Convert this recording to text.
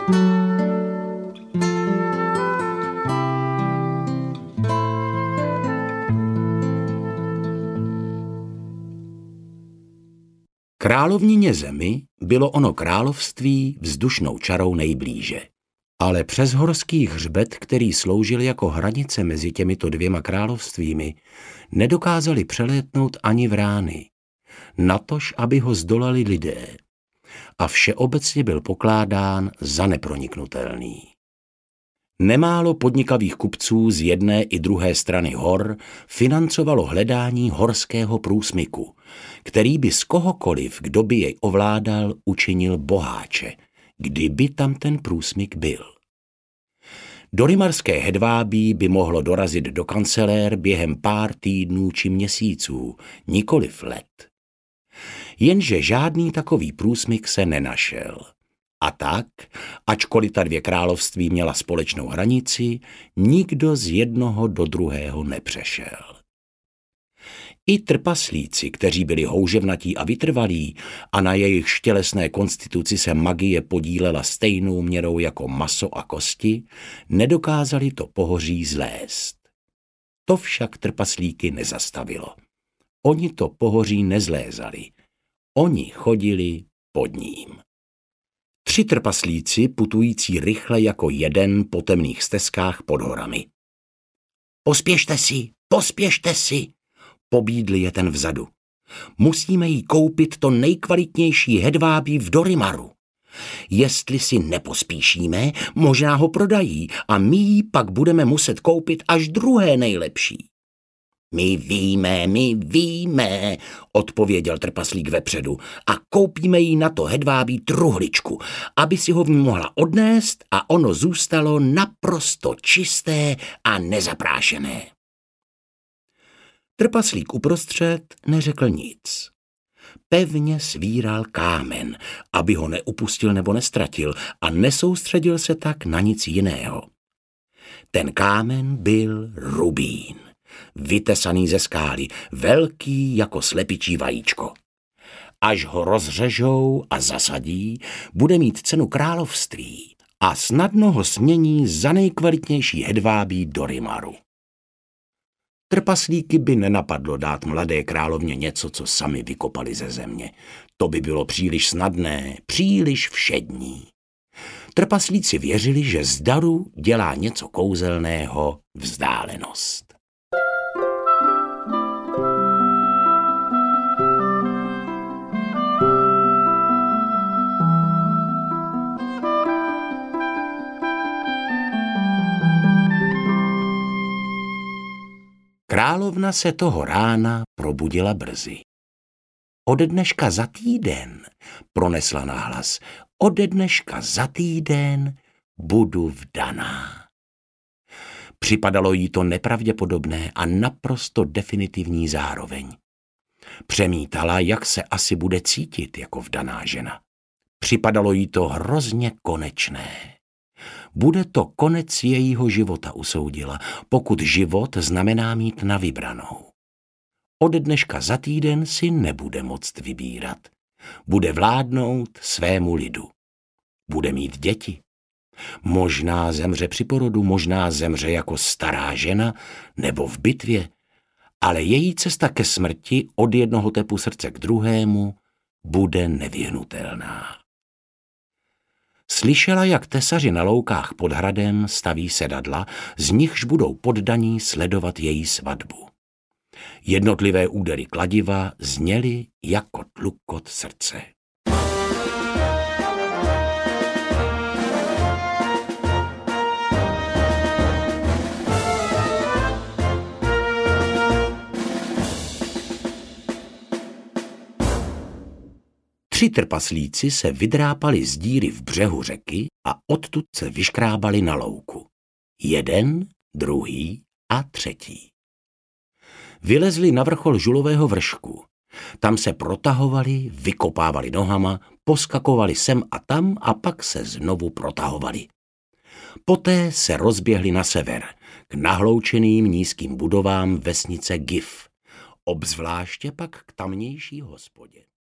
Královnině Zemi bylo ono království vzdušnou čarou nejblíže. Ale přes horský hřbet, který sloužil jako hranice mezi těmito dvěma královstvími, nedokázali přelétnout ani vrány, natož aby ho zdolali lidé. A všeobecně byl pokládán za neproniknutelný. Nemálo podnikavých kupců z jedné i druhé strany hor financovalo hledání horského průsmyku, který by z kohokoliv, kdo by jej ovládal, učinil boháče, kdyby tam ten průsmyk byl. Dorimarské hedvábí by mohlo dorazit do kancelér během pár týdnů či měsíců, nikoliv let. Jenže žádný takový průsmyk se nenašel. A tak, ačkoliv ta dvě království měla společnou hranici, nikdo z jednoho do druhého nepřešel. I trpaslíci, kteří byli houževnatí a vytrvalí a na jejich tělesné konstituci se magie podílela stejnou měrou jako maso a kosti, nedokázali to pohoří zlézt. To však trpaslíky nezastavilo. Oni to pohoří nezlézali. Oni chodili pod ním. 3 trpaslíci putující rychle jako jeden po temných stezkách pod horami. Pospěšte si, pobídl je ten vzadu. Musíme jí koupit to nejkvalitnější hedvábí v Dorimaru. Jestli si nepospíšíme, možná ho prodají a my jí pak budeme muset koupit až druhé nejlepší. My víme, odpověděl trpaslík vepředu a koupíme jí na to hedvábí truhličku, aby si ho v ní mohla odnést a ono zůstalo naprosto čisté a nezaprášené. Trpaslík uprostřed neřekl nic. Pevně svíral kámen, aby ho neupustil nebo nestratil a nesoustředil se tak na nic jiného. Ten kámen byl rubín, vytesaný ze skály, velký jako slepičí vajíčko. Až ho rozřežou a zasadí, bude mít cenu království a snadno ho smění za nejkvalitnější hedvábí Dorimaru. Trpaslíky by nenapadlo dát mladé královně něco, co sami vykopali ze země. To by bylo příliš snadné, příliš všední. Trpaslíci věřili, že z daru dělá něco kouzelného vzdálenost. Královna se toho rána probudila brzy. Ode dneška za týden, pronesla nahlas, ode dneška za týden budu vdaná. Připadalo jí to nepravděpodobné a naprosto definitivní zároveň. Přemítala, jak se asi bude cítit jako vdaná žena. Připadalo jí to hrozně konečné. Bude to konec jejího života, usoudila, pokud život znamená mít na vybranou. Ode dneška za týden si nebude moct vybírat. Bude vládnout svému lidu. Bude mít děti. Možná zemře při porodu, možná zemře jako stará žena nebo v bitvě, ale její cesta ke smrti od jednoho tepu srdce k druhému bude nevyhnutelná. Slyšela, jak tesaři na loukách pod hradem staví sedadla, z nichž budou poddaní sledovat její svatbu. Jednotlivé údery kladiva zněly jako tlukot srdce. Tři trpaslíci se vydrápali z díry v břehu řeky a odtud se vyškrábali na louku. Jeden, druhý a třetí. Vylezli na vrchol žulového vršku. Tam se protahovali, vykopávali nohama, poskakovali sem a tam a pak se znovu protahovali. Poté se rozběhli na sever, k nahloučeným nízkým budovám vesnice Gif, obzvláště pak k tamnější hospodě.